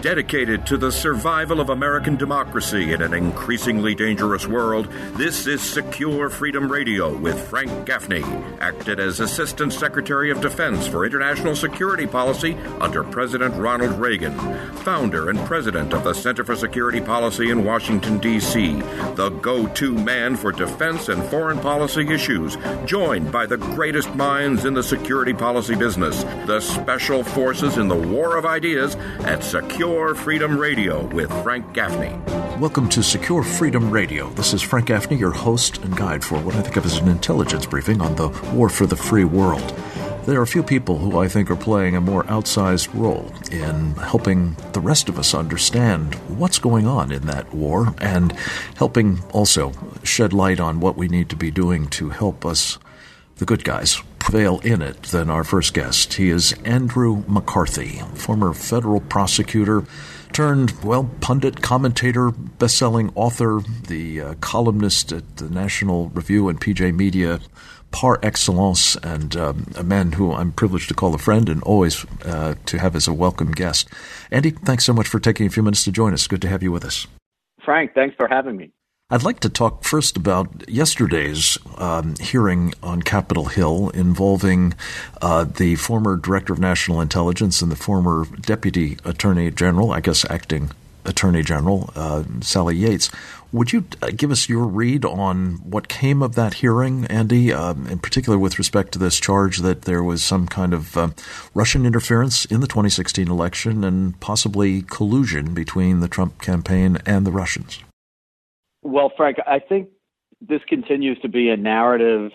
Dedicated to the survival of American democracy in an increasingly dangerous world, this is Secure Freedom Radio with Frank Gaffney, acted as Assistant Secretary of Defense for International Security Policy under President Ronald Reagan, founder and president of the Center for Security Policy in Washington, D.C., the go-to man for defense and foreign policy issues, joined by the greatest minds in the security policy business, the special forces in the war of ideas at Secure Freedom Radio with Frank Gaffney. Welcome to Secure Freedom Radio. This is Frank Gaffney, your host and guide for what I think of as an intelligence briefing on the war for the free world. There are a few people who I think are playing a more outsized role in helping the rest of us understand what's going on in that war and helping also shed light on what we need to be doing to help us, the good guys, prevail in it than our first guest. He is Andrew McCarthy, former federal prosecutor turned, pundit, commentator, best-selling author, the columnist at the National Review and PJ Media par excellence, and a man who I'm privileged to call a friend and always to have as a welcome guest. Andy, thanks so much for taking a few minutes to join us. Good to have you with us. Frank, thanks for having me. I'd like to talk first about yesterday's hearing on Capitol Hill involving the former Director of National Intelligence and the former Deputy Attorney General, I guess acting Attorney General, Sally Yates. Would you give us your read on what came of that hearing, Andy, in particular with respect to this charge that there was some kind of Russian interference in the 2016 election and possibly collusion between the Trump campaign and the Russians? Well, Frank, I think this continues to be a narrative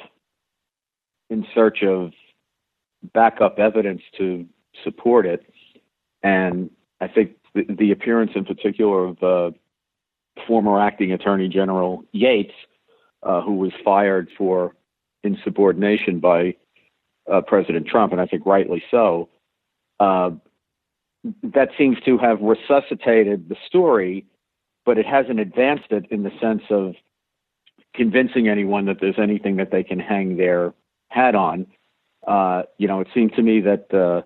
in search of backup evidence to support it. And I think the appearance in particular of former acting Attorney General Yates, who was fired for insubordination by President Trump, and I think rightly so, that seems to have resuscitated the story, but it hasn't advanced it in the sense of convincing anyone that there's anything that they can hang their hat on. It seemed to me that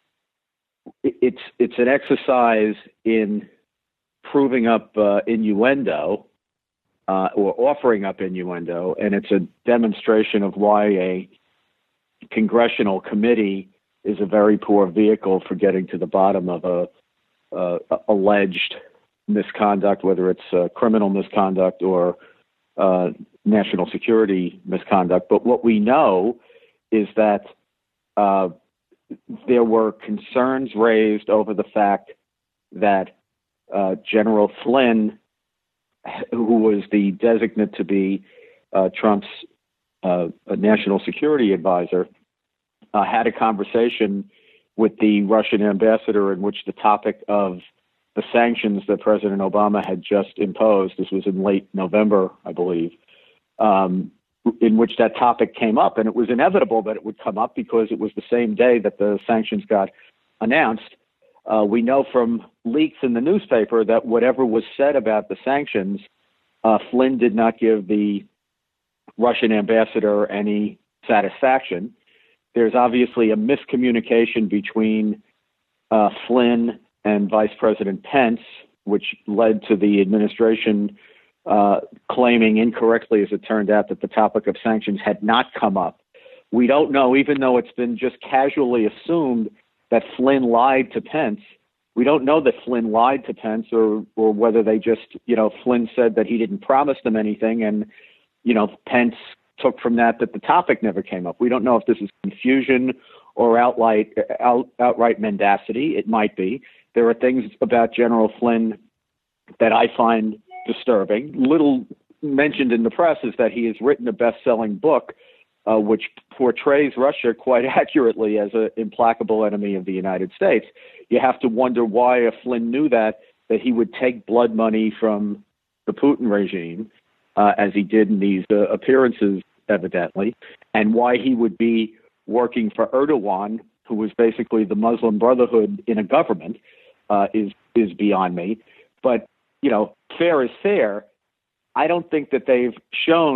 it's an exercise in proving up innuendo or offering up innuendo, and it's a demonstration of why a congressional committee is a very poor vehicle for getting to the bottom of a alleged misconduct, whether it's criminal misconduct or national security misconduct. But what we know is that there were concerns raised over the fact that General Flynn, who was the designate to be Trump's national security advisor, had a conversation with the Russian ambassador in which the topic of the sanctions that President Obama had just imposed, this was in late November, I believe, in which that topic came up. And it was inevitable that it would come up because it was the same day that the sanctions got announced. We know from leaks in the newspaper that whatever was said about the sanctions, Flynn did not give the Russian ambassador any satisfaction. There's obviously a miscommunication between Flynn and Vice President Pence, which led to the administration claiming incorrectly, as it turned out, that the topic of sanctions had not come up. We don't know, even though it's been just casually assumed that Flynn lied to Pence. We don't know that Flynn lied to Pence or whether they just, Flynn said that he didn't promise them anything and, Pence took from that the topic never came up. We don't know if this is confusion or outright mendacity. It might be. There are things about General Flynn that I find disturbing. Little mentioned in the press is that he has written a best-selling book which portrays Russia quite accurately as an implacable enemy of the United States. You have to wonder why, if Flynn knew that he would take blood money from the Putin regime, as he did in these appearances, evidently, and why he would be working for Erdogan, who was basically the Muslim Brotherhood in a government, is beyond me. But, fair is fair. I don't think that they've shown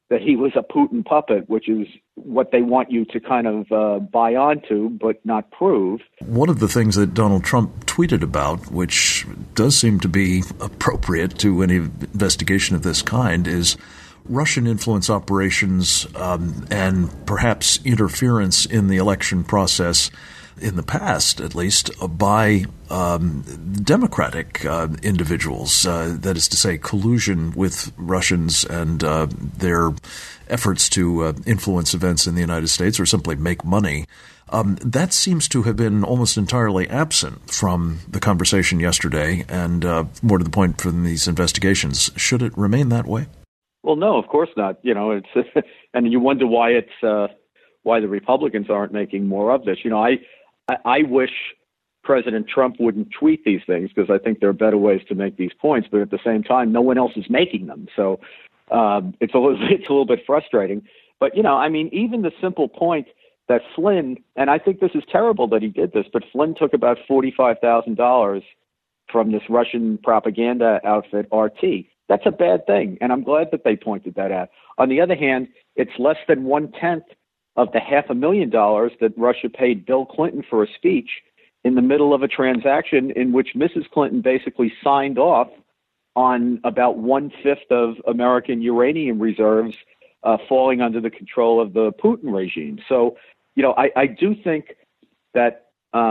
that he was a Putin puppet, which is what they want you to kind of buy onto but not prove. One of the things that Donald Trump tweeted about, which does seem to be appropriate to any investigation of this kind, is Russian influence operations and perhaps interference in the election process in the past, at least, by Democratic individuals, that is to say, collusion with Russians and their efforts to influence events in the United States or simply make money. That seems to have been almost entirely absent from the conversation yesterday and, more to the point, from these investigations. Should it remain that way? Well, no, of course not. It's and you wonder why why the Republicans aren't making more of this. I wish President Trump wouldn't tweet these things because I think there are better ways to make these points. But at the same time, no one else is making them, so it's a little bit frustrating. But even the simple point that Flynn, and I think this is terrible that he did this, but Flynn took about $45,000 from this Russian propaganda outfit, RT. That's a bad thing, and I'm glad that they pointed that out. On the other hand, it's less than 1/10 of the $500,000 that Russia paid Bill Clinton for a speech in the middle of a transaction in which Mrs. Clinton basically signed off on about 1/5 of American uranium reserves falling under the control of the Putin regime. So, I do think that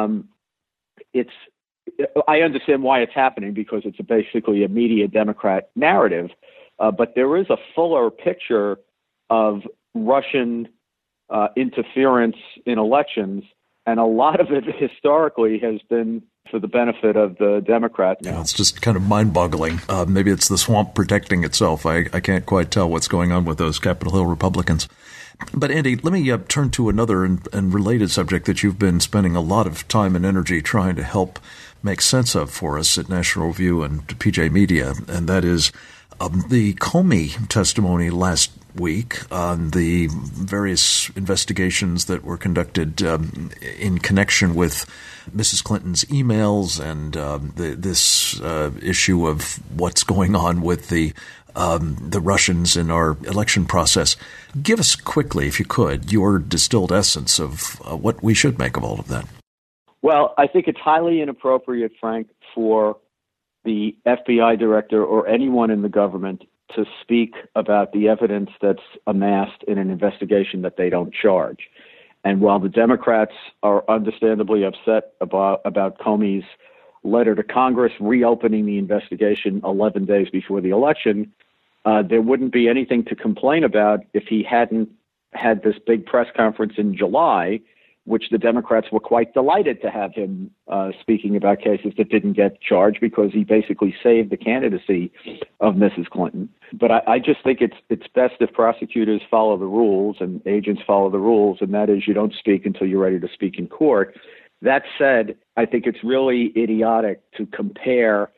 I understand why it's happening because it's basically a media Democrat narrative, but there is a fuller picture of Russian interference in elections, and a lot of it historically has been for the benefit of the Democrats. Yeah, it's just kind of mind-boggling. Maybe it's the swamp protecting itself. I can't quite tell what's going on with those Capitol Hill Republicans. But, Andy, let me turn to another and related subject that you've been spending a lot of time and energy trying to help make sense of for us at National Review and PJ Media, and that is the Comey testimony last week on the various investigations that were conducted in connection with Mrs. Clinton's emails and this issue of what's going on with the Russians in our election process. Give us quickly, if you could, your distilled essence of what we should make of all of that. Well, I think it's highly inappropriate, Frank, for the FBI director or anyone in the government to speak about the evidence that's amassed in an investigation that they don't charge. And while the Democrats are understandably upset about Comey's letter to Congress reopening the investigation 11 days before the election, there wouldn't be anything to complain about if he hadn't had this big press conference in July, which the Democrats were quite delighted to have him speaking about cases that didn't get charged because he basically saved the candidacy of Mrs. Clinton. But I just think it's best if prosecutors follow the rules and agents follow the rules, and that is you don't speak until you're ready to speak in court. That said, I think it's really idiotic to compare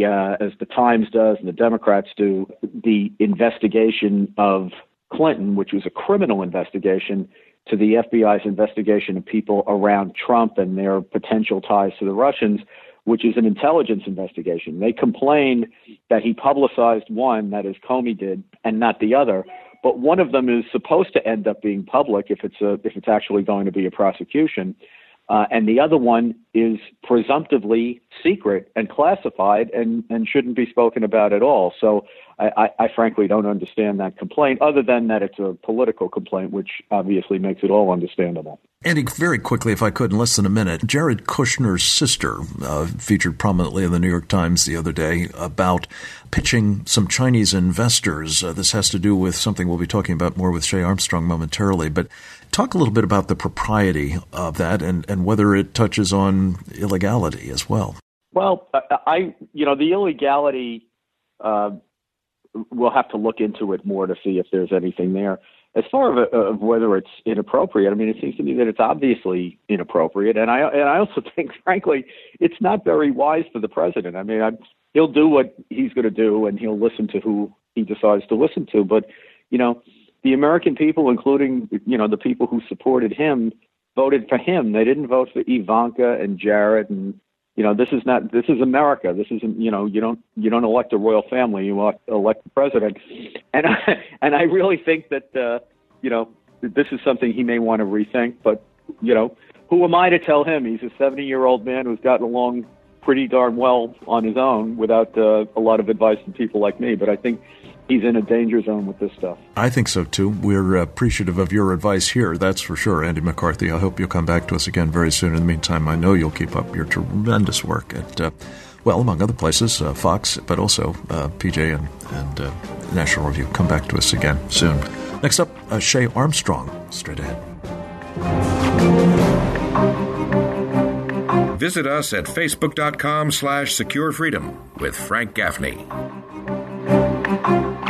as the Times does and the Democrats do, the investigation of Clinton, which was a criminal investigation, to the FBI's investigation of people around Trump and their potential ties to the Russians, which is an intelligence investigation. They complain that he publicized one, that is Comey did, and not the other. But one of them is supposed to end up being public if it's actually going to be a prosecution. And the other one is presumptively secret and classified and shouldn't be spoken about at all. So I frankly don't understand that complaint, other than that it's a political complaint, which obviously makes it all understandable. Andy, very quickly, if I could, in less than a minute, Jared Kushner's sister featured prominently in the New York Times the other day about pitching some Chinese investors. This has to do with something we'll be talking about more with Shay Armstrong momentarily, but talk a little bit about the propriety of that and whether it touches on illegality as well. Well, the illegality, we'll have to look into it more to see if there's anything there. As far as whether it's inappropriate, I mean, it seems to me that it's obviously inappropriate, and I also think, frankly, it's not very wise for the president. I mean, he'll do what he's going to do, and he'll listen to who he decides to listen to. But the American people, including the people who supported him, voted for him. They didn't vote for Ivanka and Jared and This is America. This isn't, you don't elect a royal family, you elect the president. And I really think that, this is something he may want to rethink, but, who am I to tell him? He's a 70-year-old man who's gotten along pretty darn well on his own without a lot of advice from people like me. But I think he's in a danger zone with this stuff. I think so, too. We're appreciative of your advice here, that's for sure, Andy McCarthy. I hope you'll come back to us again very soon. In the meantime, I know you'll keep up your tremendous work at, among other places, Fox, but also PJ and National Review. Come back to us again soon. Next up, Shay Armstrong, straight ahead. Visit us at facebook.com/securefreedom with Frank Gaffney.